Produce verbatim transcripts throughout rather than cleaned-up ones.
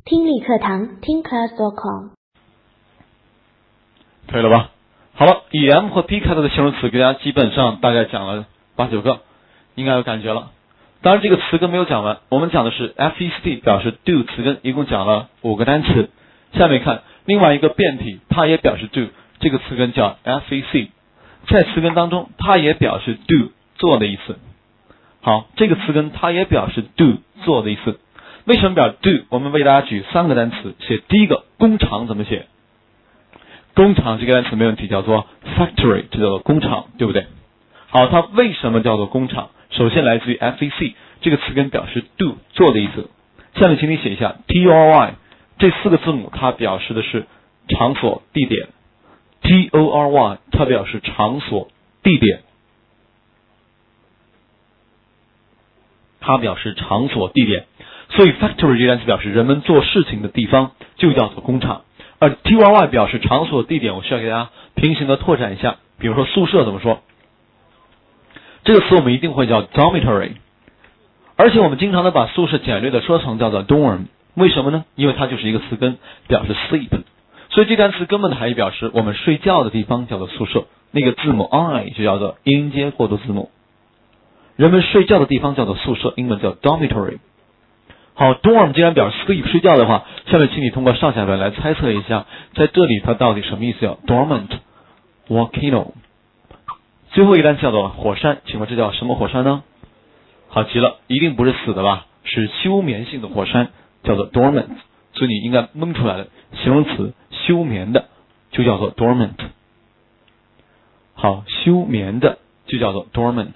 听力课堂听 class dot com 可以了吧？好了，以 M 和 P 开头的形容词给大家基本上大概讲了八九个，应该有感觉了。当然这个词根没有讲完，我们讲的是 F E C T 表示 do 词根，一共讲了五个单词。下面看另外一个变体，它也表示 do， 这个词根叫 F E C， 在词根当中它也表示 do 做的意思。好，这个词根它也表示 do 做的意思。为什么表示 do？ 我们为大家举三个单词，写第一个工厂怎么写？工厂这个单词没问题，叫做 factory， 这叫做工厂，对不对？好，它为什么叫做工厂？首先来自于 F E C， 这个词根表示 do 做的意思。下面请你写一下 T O R Y， 这四个字母它表示的是场所地点。T O R Y 它表示场所地点，它表示场所地点。所以 factory 这个单词表示人们做事情的地方，就叫做工厂。而 T O R Y 表示场所地点，我需要给大家平行的拓展一下。比如说宿舍怎么说？这个词我们一定会叫 dormitory， 而且我们经常的把宿舍简略的说成叫做 dorm， 为什么呢？因为它就是一个词根，表示 sleep， 所以这单词根本的含义表示我们睡觉的地方叫做宿舍，那个字母 I 就叫做音阶过渡字母，人们睡觉的地方叫做宿舍，英文叫 dormitory。好 dorm 既然表示 sleep 睡觉的话，下面请你通过上下文来猜测一下，在这里它到底什么意思？叫 dormant volcano。最后一个单词叫做火山，请问这叫什么火山呢？好极了，一定不是死的吧？是休眠性的火山，叫做 dormant， 所以你应该蒙出来的形容词休眠的就叫做 dormant。好，休眠的就叫做 dormant。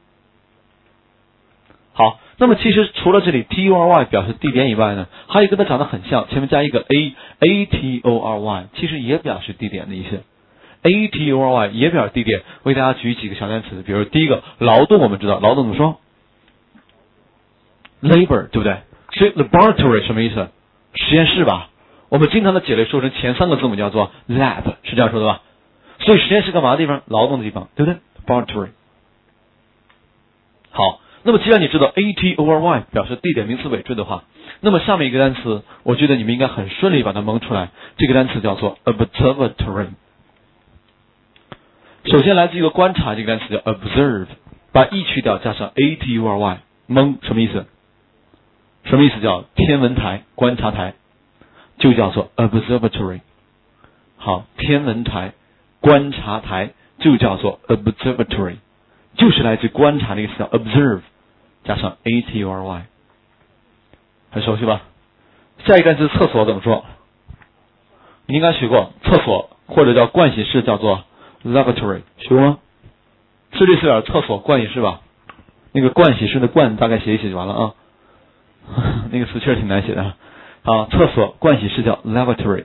好，那么其实除了这里 T O R Y 表示地点以外呢，还有一个它长得很像，前面加一个 A A T O R Y， 其实也表示地点的意思。A T O R Y 也表示地点，为大家举几个小单词，比如第一个劳动，我们知道劳动怎么说 labor， 对不对？所以 laboratory 什么意思？实验室吧。我们经常的解类说成前三个字母叫做 lab， 是这样说的吧？所以实验室干嘛的地方？劳动的地方，对不对？ laboratory。 好，那么既然你知道 A T O R Y 表示地点名词尾缀的话，那么下面一个单词我觉得你们应该很顺利把它蒙出来，这个单词叫做 observatory。首先来自一个观察，这个单词叫 observe， 把 e 去掉加上 A T U R Y， 蒙什么意思？什么意思？叫天文台，观察台，就叫做 observatory。 好，天文台，观察台就叫做 observatory， 就是来自观察这个词叫 observe 加上 A T U R Y， 很熟悉吧？下一个单词厕所怎么说？你应该学过，厕所或者叫盥洗室叫做lavatory， 学过吗？是这四点厕所盥洗室吧？那个盥洗室的盥大概写一写就完了啊。那个词确实挺难写的。好，厕所盥洗室叫 lavatory，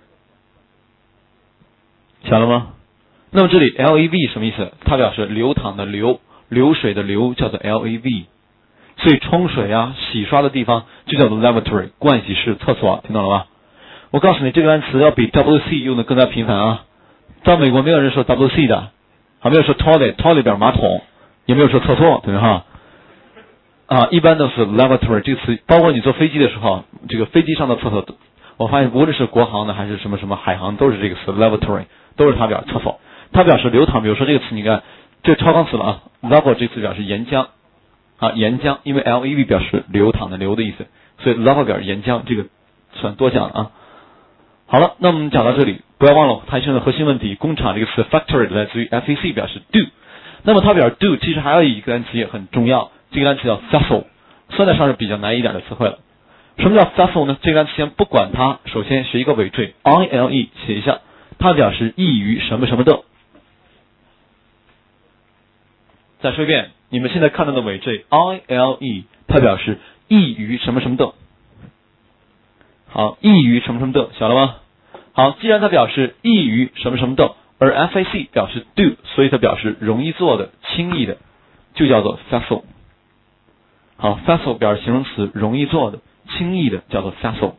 晓了吗？那么这里 L A V 什么意思？它表示流淌的流，流水的流叫做 L A V， 所以冲水啊洗刷的地方就叫做 lavatory， 盥洗室厕所，听懂了吧？我告诉你，这个单词要比 W C 用的更加频繁啊。在美国没有人说 W C 的，还没有说 toilet， toilet 表示马桶，也没有说厕所，对哈？啊，一般都是 lavatory 这个词，包括你坐飞机的时候，这个飞机上的厕所，我发现无论是国航的还是什么什么海航，都是这个词 lavatory， 都是它表示厕所，它表示流淌。比如说这个词，你看这个超纲词了啊 ，lava 这个词表示岩浆啊，岩浆，因为 L A V 表示流淌的流的意思，所以 lava 表示岩浆，这个算多讲了啊。好了，那我们讲到这里，不要忘了它现在的核心问题，工厂这个词 factory 来自于 F E C 表示 do， 那么它表示 do 其实还有一个单词也很重要，这个单词叫 vessel， 算得上是比较难一点的词汇了。什么叫 vessel 呢？这个单词先不管它，首先学一个尾缀 I L E 写一下，它表示易于什么什么的。再说一遍，你们现在看到的尾缀 I L E 它表示易于什么什么的。好，易于什么什么的，晓得吗？好，既然它表示易于什么什么的，而 F A C 表示 do， 所以它表示容易做的、轻易的，就叫做 facile。好 facile 表示形容词，容易做的、轻易的，叫做 facile。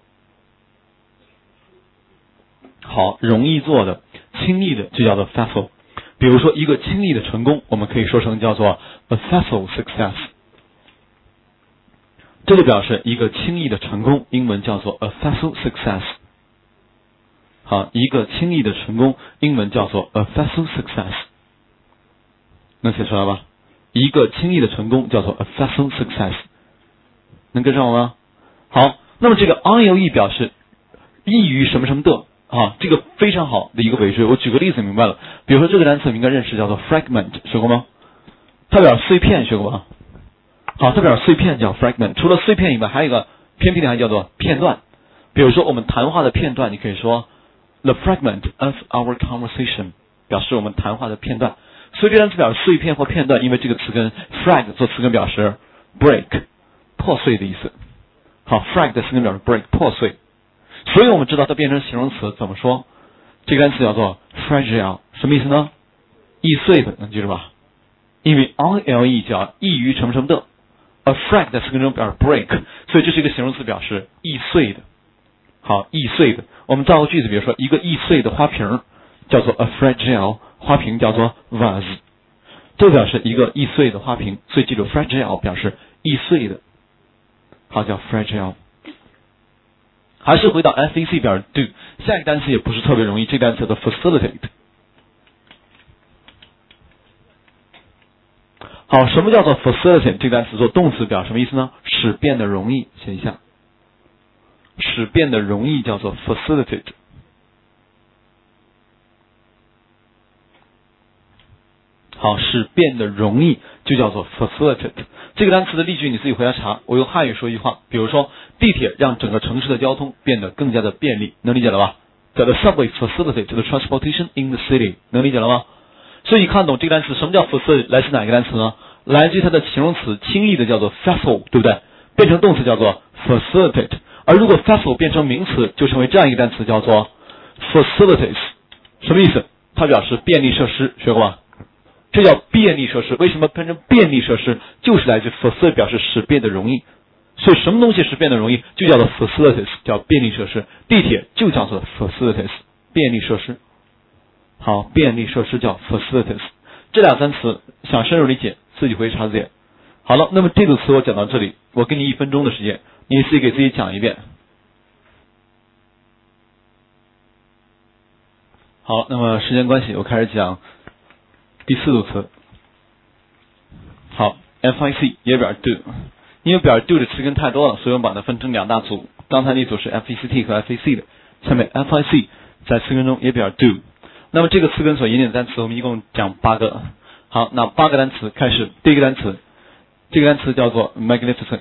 好，容易做的、轻易的就叫做 facile。比如说一个轻易的成功，我们可以说成叫做 a facile success。 这就表示一个轻易的成功，英文叫做 a facile success。好，一个轻易的成功，英文叫做 a facile success。能写出来吧？一个轻易的成功叫做 a facile success。能跟上我吗？好，那么这个 I L E 表示易于什么什么的啊，这个非常好的一个尾缀。我举个例子明白了，比如说这个单词你应该认识，叫做 fragment， 学过吗？它表示碎片，学过吗？好，它表示碎片叫 fragment。除了碎片以外，还有一个偏僻点还叫做片段。比如说我们谈话的片段，你可以说 the fragment of our conversation， 表示我们谈话的片段。所以这单词表示碎片或片段，因为这个词根 frag 做词根表示 break， 破碎的意思。好 ，frag 的词根表示 break， 破碎。所以我们知道它变成形容词怎么说？这个单词叫做 fragile， 什么意思呢？易碎的，能记住吧？因为 I L E 叫易于什么什么的 ，a frag 的词根中表示 break， 所以这是一个形容词，表示易碎的。好，易碎的。我们造个句子，比如说一个易碎的花瓶叫做 a fragile， 花瓶叫做 vase， 这表示一个易碎的花瓶。所以记住 fragile 表示易碎的，好，叫 fragile。还是回到 F A C 表示 do， 下一个单词也不是特别容易，这个单词叫做 facilitate。好，什么叫做 facilitate？ 这个单词做动词表示什么意思呢？使变得容易，写一下。使变得容易叫做 facilitate。好，使变得容易就叫做 facilitate。这个单词的例句你自己回家查。我用汉语说一句话，比如说地铁让整个城市的交通变得更加的便利，能理解了吧？叫 the subway facilitate the transportation in the city， 能理解了吗？所以你看懂这个单词，什么叫 facilitate？ 来自哪个单词呢？来自于它的形容词，轻易的叫做 facile， 对不对？变成动词叫做 facilitate。而如果 facile 变成名词，就成为这样一个单词，叫做 facilities。什么意思？它表示便利设施，学过吧？这叫便利设施。为什么变成便利设施？就是来自 facilitate 表示使变得容易。所以什么东西使变得容易，就叫做 facilities， 叫便利设施。地铁就叫做 facilities， 便利设施。好，便利设施叫 facilities。这俩单词想深入理解，自己回去查字典。好了，那么这组词我讲到这里，我给你一分钟的时间，你自己给自己讲一遍。好，那么时间关系，我开始讲第四组词。好 ，F I C 也表示 do， 因为表示 do 的词根太多了，所以我们把它分成两大组。刚才那组是 F E C T 和 F A C 的，下面 F I C 在词根中也表示 do。那么这个词根所引领的单词，我们一共讲八个。好，那八个单词开始。第一个单词，这个单词叫做 magnificent。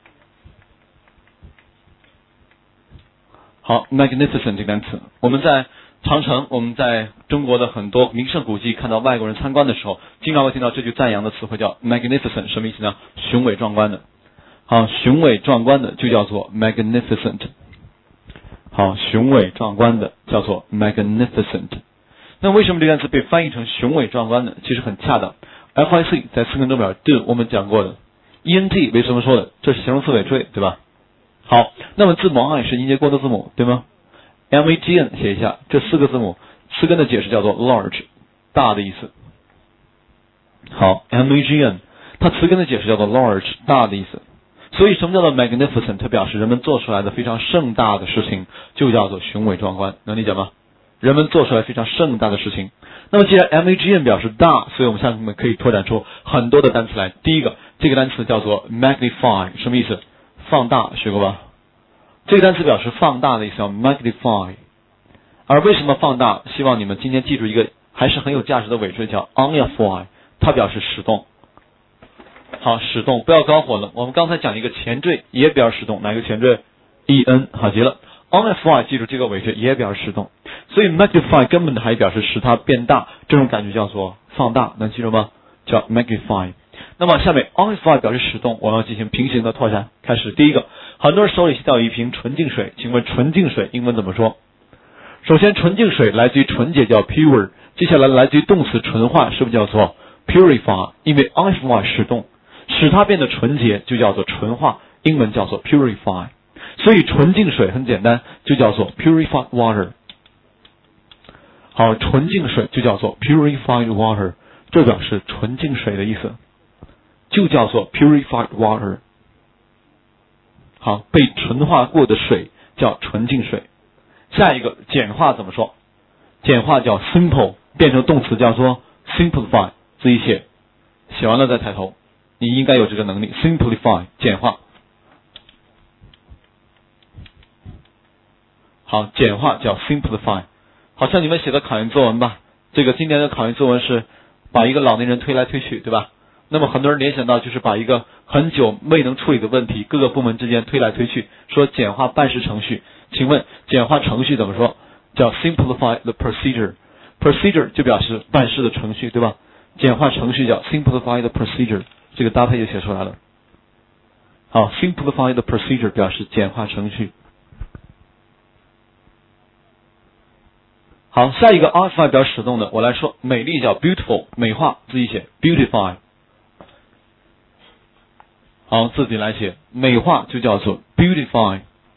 好 ，magnificent 这个单词，我们在长城，我们在中国的很多名胜古迹看到外国人参观的时候，经常会听到这句赞扬的词汇叫 magnificent， 什么意思呢？雄伟壮观的。好，雄伟壮观的就叫做 magnificent。好，雄伟壮观的叫做 magnificent。那为什么这个单词被翻译成雄伟壮观呢？其实很恰当。F I C 在词根中表示 do， 我们讲过的。E N T 为什么说的？这是形容词尾缀，对吧？好，那么字母 I 是音节过渡字母，对吗？ M A G N 写一下，这四个字母词根的解释叫做 large， 大的意思。好 ，M A G N 它词根的解释叫做 large， 大的意思。所以什么叫做 magnificent？ 它表示人们做出来的非常盛大的事情，就叫做雄伟壮观，能理解吗？人们做出来非常盛大的事情。那么既然 M A G N 表示大，所以我们下面可以拓展出很多的单词来。第一个，这个单词叫做 magnify， 什么意思？放大，学过吧？这个单词表示放大的意思，叫 magnify。而为什么放大？希望你们今天记住一个还是很有价值的尾缀，叫 onify， 它表示使动。好，使动，不要搞混了。我们刚才讲一个前缀也表示使动，哪个前缀 ？E N， 好极了。onify 记住这个尾缀也表示使动，所以 magnify 根本的还表示使它变大，这种感觉叫做放大，能记住吗？叫 magnify。那么下面 onify 表示使动，我们要进行平行的拓展。开始，第一个，很多人手里现在有一瓶纯净水，请问纯净水英文怎么说？首先，纯净水来自于纯洁，叫 pure。接下来来自于动词纯化，是不是叫做 purify？ 因为 onify 使动，使它变得纯洁，就叫做纯化，英文叫做 purify。所以纯净水很简单，就叫做 purified water。好，纯净水就叫做 purified water， 这表示纯净水的意思，就叫做 purified water。 好，被纯化过的水叫纯净水。下一个简化怎么说？简化叫 simple， 变成动词叫做 simplify， 自己写，写完了再抬头，你应该有这个能力。simplify 简化。好，简化叫 simplify。好像你们写的考研作文吧，这个今年的考研作文是把一个老年人推来推去，对吧？那么很多人联想到就是把一个很久未能处理的问题，各个部门之间推来推去，说简化办事程序。请问简化程序怎么说？叫 simplify the procedure。procedure 就表示办事的程序，对吧？简化程序叫 simplify the procedure， 这个搭配就写出来了。好 ，simplify the procedure 表示简化程序。好，下一个 artify 表示使动的，我来说，美丽叫 beautiful， 美化自己写 beautify。好，自己来写，美化就叫做 beautify。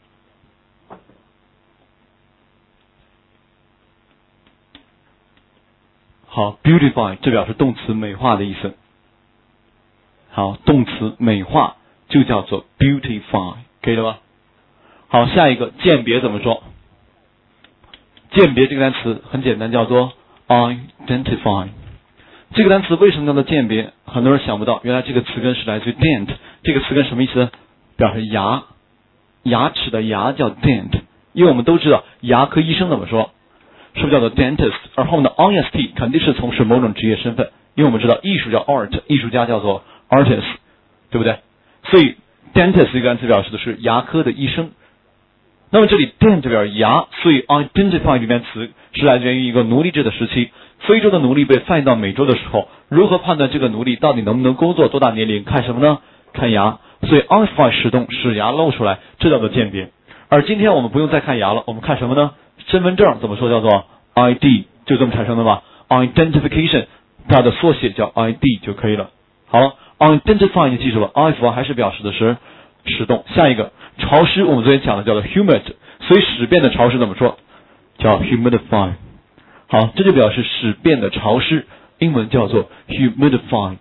好 ，beautify 这表示动词美化的意思。好，动词美化就叫做 beautify， 可以了吧？好，下一个鉴别怎么说？鉴别这个单词很简单，叫做 identify。这个单词为什么叫做鉴别？很多人想不到，原来这个词根是来自于 dent， 这个词根什么意思？表示牙，牙齿的牙叫 dent。因为我们都知道牙科医生怎么说，是不是叫做 dentist？ 而后呢 ，ist 肯定是从事某种职业身份，因为我们知道艺术叫 art， 艺术家叫做 artist， 对不对？所以 dentist 这个单词表示的是牙科的医生。那么这里 dent 表示牙，所以 identify 这边词是来源于一个奴隶制的时期，非洲的奴隶被贩到美洲的时候，如何判断这个奴隶到底能不能工作，多大年龄？看什么呢？看牙。所以 identify 使动使牙露出来，这叫做鉴别。而今天我们不用再看牙了，我们看什么呢？身份证怎么说？叫做 I D， 就这么产生的吧。identification 它的缩写叫 I D 就可以了。好了 ，identify 你记住了 ，identify 还是表示的是使动。下一个潮湿，我们昨天讲的叫做 humid， 所以使变的潮湿怎么说？叫 humidify。好，这就表示使变的潮湿，英文叫做 humidify。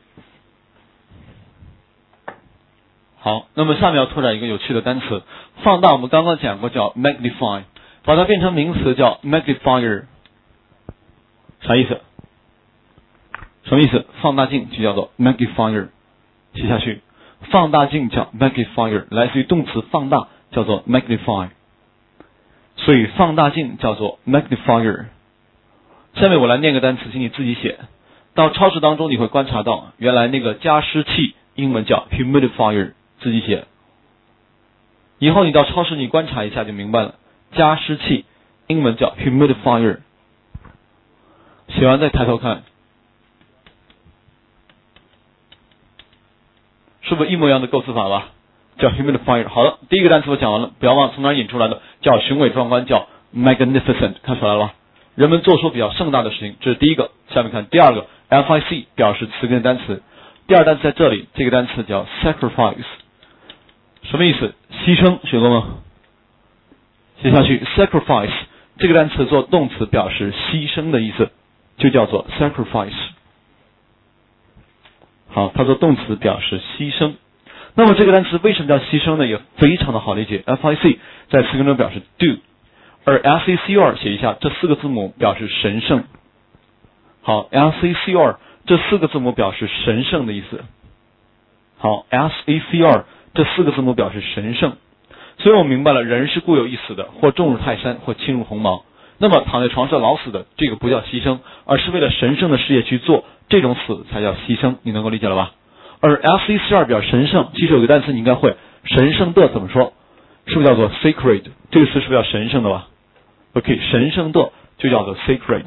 好，那么下面要拓展一个有趣的单词，放大我们刚刚讲过叫 magnify， 把它变成名词叫 magnifier。啥意思？什么意思？放大镜就叫做 magnifier。写下去，放大镜叫 magnifier， 来自于动词放大，叫做 magnify。所以放大镜叫做 magnifier。下面我来念个单词，请你自己写。到超市当中你会观察到，原来那个加湿器英文叫 humidifier， 自己写。以后你到超市你观察一下就明白了，加湿器英文叫 humidifier。写完再抬头看，是不是一模一样的构词法吧？叫 humidifier。好了，第一个单词我讲完了，不要忘从哪引出来的，叫雄伟壮观，叫 magnificent， 看出来了吧？人们做出比较盛大的事情，这是第一个。下面看第二个 F I C 表示词根单词。第二单词在这里，这个单词叫 sacrifice， 什么意思？牺牲，学过吗？写下去 sacrifice 这个单词做动词表示牺牲的意思，就叫做 sacrifice。 好，它做动词表示牺牲。那么这个单词为什么叫牺牲呢？也非常的好理解。 F I C 在词根中表示 do， 而 S A C R 写一下，这四个字母表示神圣。好 S A C R 这四个字母表示神圣的意思。好 S A C R 这四个字母表示神圣。所以我们明白了，人是固有一死的，或重入泰山，或轻如鸿毛。那么躺在床上老死的，这个不叫牺牲，而是为了神圣的事业去做，这种死才叫牺牲。你能够理解了吧？而 S A C R 表示神圣，其实有个单词你应该会，神圣的怎么说？是不是叫做 sacred？ 这个词是不是叫神圣的吧 ？OK， 神圣的就叫做 sacred。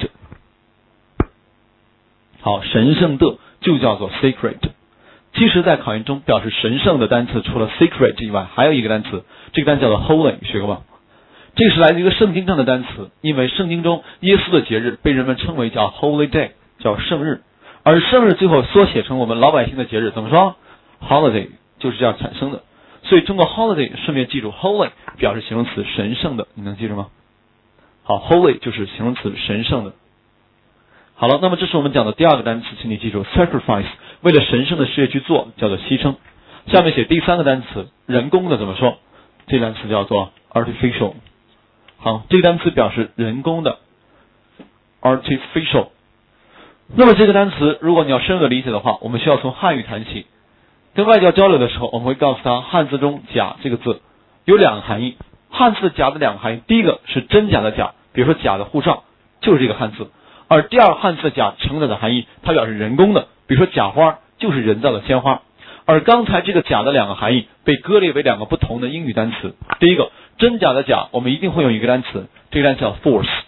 好，神圣的就叫做 sacred。其实，在考研中表示神圣的单词，除了 sacred 以外，还有一个单词，这个单词叫做 holy， 学过吗？这个是来自一个圣经上的单词，因为圣经中耶稣的节日被人们称为叫 holy day， 叫圣日，而圣日最后缩写成我们老百姓的节日，怎么说 ？holiday 就是这样产生的。所以通过 holiday 顺便记住 holy 表示形容词神圣的，你能记住吗？好 ，holy 就是形容词神圣的。好了，那么这是我们讲的第二个单词，请你记住 sacrifice， 为了神圣的事业去做，叫做牺牲。下面写第三个单词，人工的怎么说？ 这个单词叫做 artificial。好，这个单词表示人工的 artificial。那么这个单词如果你要深入理解的话，我们需要从汉语谈起。跟外教交流的时候，我们会告诉他汉字中假这个字有两个含义。汉字假的两个含义，第一个是真假的假，比如说假的护照就是这个汉字。而第二个汉字的假承载的含义，它表示人工的，比如说假花就是人造的鲜花。而刚才这个假的两个含义被割裂为两个不同的英语单词。第一个真假的假，我们一定会用一个单词，这个单词叫 false。